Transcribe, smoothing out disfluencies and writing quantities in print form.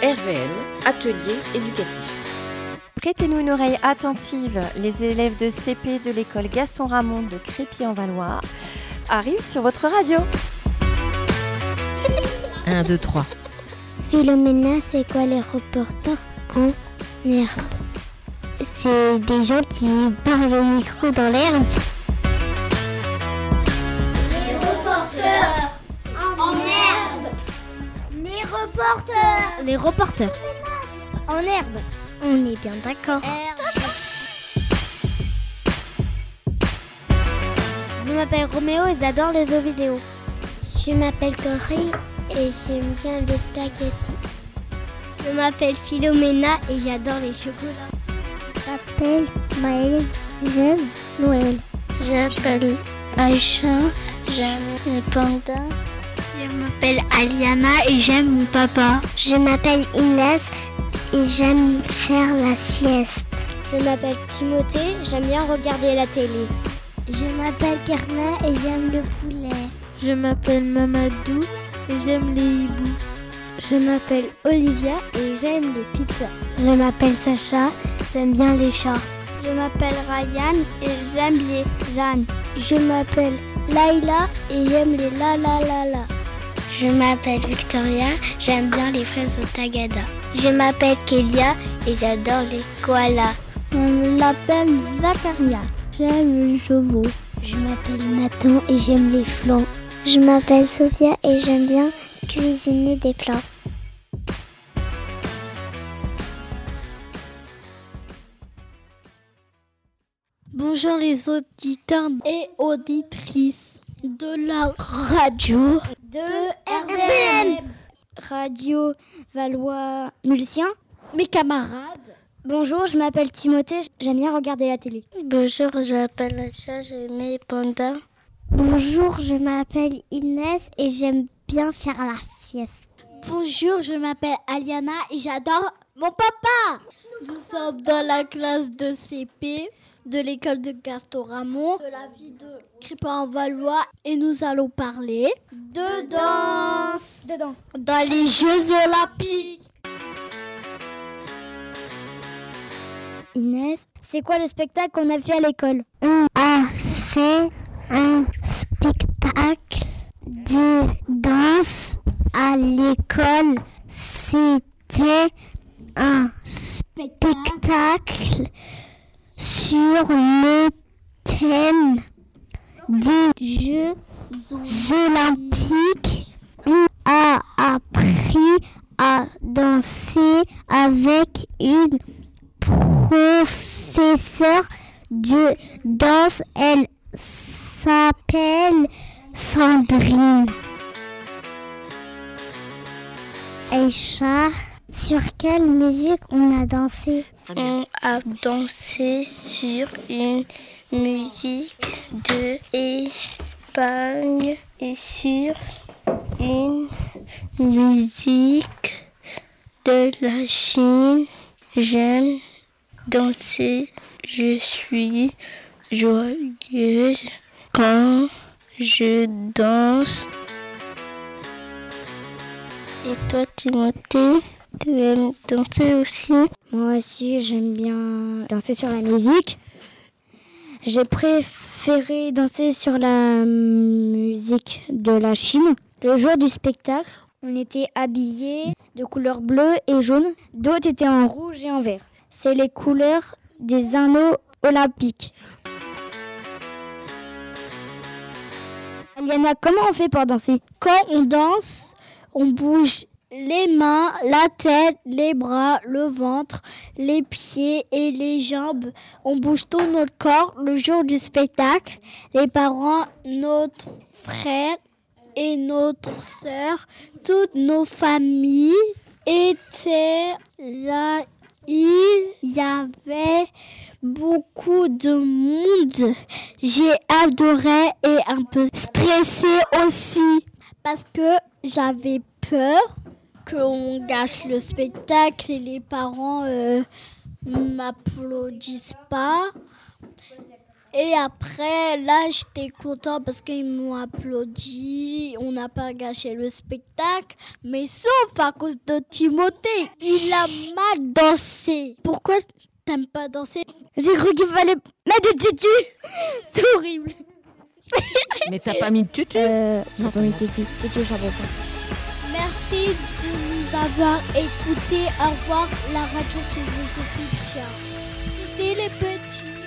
RVM, atelier éducatif. Prêtez-nous une oreille attentive. Les élèves de CP de l'école Gaston Ramon de Crépy-en-Valois arrivent sur votre radio. 1, 2, 3. Philomena, c'est quoi les reporters en herbe? C'est des gens qui parlent au micro dans l'herbe. Les reporters en herbe. Les reporters. Les reporters En herbe. On est bien d'accord. Je m'appelle Roméo et j'adore les jeux vidéo. Je m'appelle Corinne et j'aime bien les spaghettis. Je m'appelle Philomena et j'adore les chocolats. Je m'appelle Maëlle, j'aime Noël. Je m'appelle Aïcha, j'aime les pandas. Je m'appelle Aliana et j'aime mon papa. Je m'appelle Inès et j'aime faire la sieste. Je m'appelle Timothée, j'aime bien regarder la télé. Je m'appelle Kerna et j'aime le poulet. Je m'appelle Mamadou et j'aime les hiboux. Je m'appelle Olivia et j'aime les pizzas. Je m'appelle Sacha, j'aime bien les chats. Je m'appelle Ryan et j'aime les ânes. Je m'appelle Laila et j'aime les la la la la. Je m'appelle Victoria, j'aime bien les fraises au tagada. Je m'appelle Kélia et j'adore les koalas. On l'appelle Zacharia, j'aime les chevaux. Je m'appelle Nathan et j'aime les flancs. Je m'appelle Sophia et j'aime bien cuisiner des plats. Bonjour les auditeurs et auditrices de la radio De RVM. Radio Valois Mulcien, mes camarades. Bonjour, je m'appelle Timothée, j'aime bien regarder la télé. Bonjour, je m'appelle Acha, j'aime les pandas. Bonjour, je m'appelle Inès et j'aime bien faire la sieste. Bonjour, je m'appelle Aliana et j'adore mon papa. Nous sommes dans la classe de CP de l'école de Gaston Ramon, de la ville de Crépy-en-Valois, et nous allons parler de danse. Dans les Jeux Olympiques. Inès, c'est quoi le spectacle qu'on a fait à l'école? On a fait un spectacle de danse à l'école. C'était un spectacle sur le thème des Jeux Olympiques. On a appris à danser avec une professeure de danse. Elle s'appelle Sandrine. Aïcha, sur quelle musique on a dansé? On a dansé sur une musique de Espagne et sur une musique de la Chine. J'aime danser, je suis joyeuse quand je danse. Et toi, Timothée, tu aimes danser aussi? Moi aussi, j'aime bien danser sur la musique. J'ai préféré danser sur la musique de la Chine. Le jour du spectacle, on était habillés de couleur bleue et jaune. D'autres étaient en rouge et en vert. C'est les couleurs des anneaux olympiques. Aliana, comment on fait pour danser? Quand on danse, on bouge les mains, la tête, les bras, le ventre, les pieds et les jambes. On bouge tout notre corps le jour du spectacle. Les parents, notre frère et notre sœur, toutes nos familles étaient là. Il y avait beaucoup de monde. J'ai adoré et un peu stressé aussi parce que j'avais peur qu'on gâche le spectacle et les parents m'applaudissent pas. Et après, là, j'étais content parce qu'ils m'ont applaudi. On n'a pas gâché le spectacle. Mais sauf à cause de Timothée. Il a mal dansé. Pourquoi t'aimes pas danser? J'ai cru qu'il fallait mettre des tutus. C'est horrible. Mais t'as pas mis de tutu? Non, pas mis de tutu, j'en veux pas. Merci de nous avoir écoutés. Au revoir, la radio qui vous écoute. Ciao. C'était les petits.